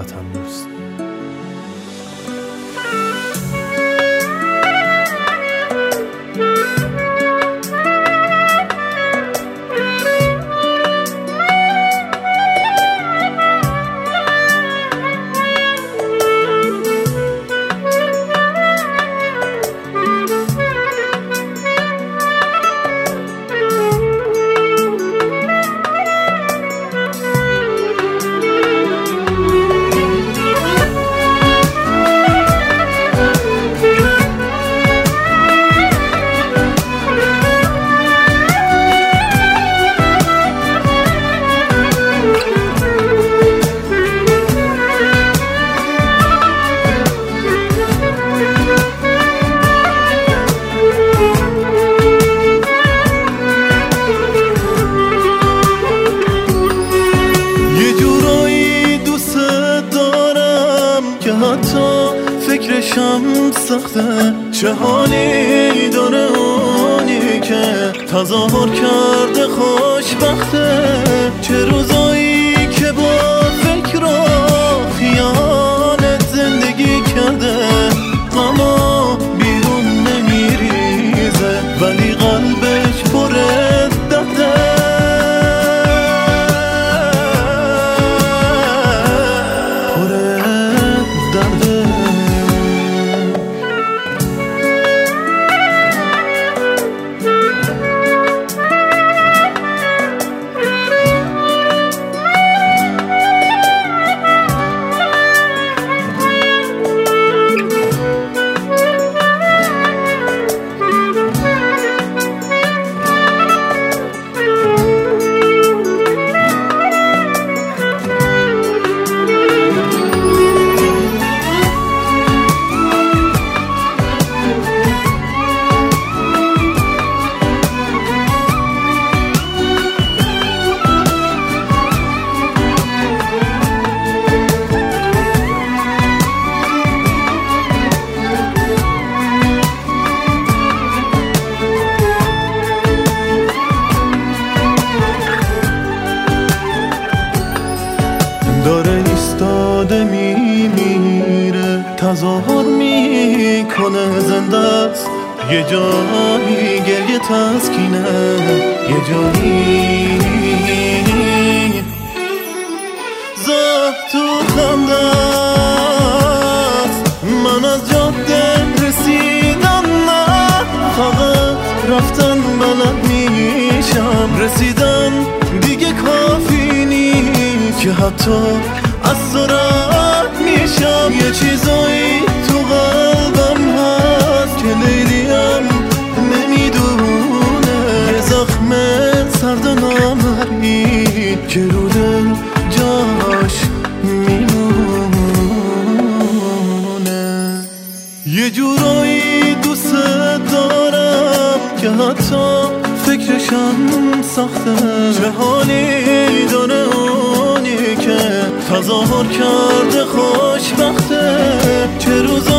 وطن دوست. فکرشم سخته، چه حالی داره اونی که تظاهر کرده خوشبخته. چه روزایی که با فکر و خیالت زندگی کرده، اما بیرون نمیریزه ولی قلبش پر درده. داره ایستاده میمیره، تظاهر میکنه زنده است. یه جایی گریه تسکینه، یه جایی زه تو خنده است. من از جاده رسیدم، نه فقط رفتن بلد میشم. رسیدن دیگه کافی نیست که حتی از سرعت میشم. یه چیزایی تو قلبم هست که لیلیم نمیدونه، یه زخم سرد و نامرئی که رو دل جاش میمونه. یه جورایی دوست دارم که حتی فکرشم سخته، چه حالی داره اونی که تظاهر کرده خوشبخته. چه روز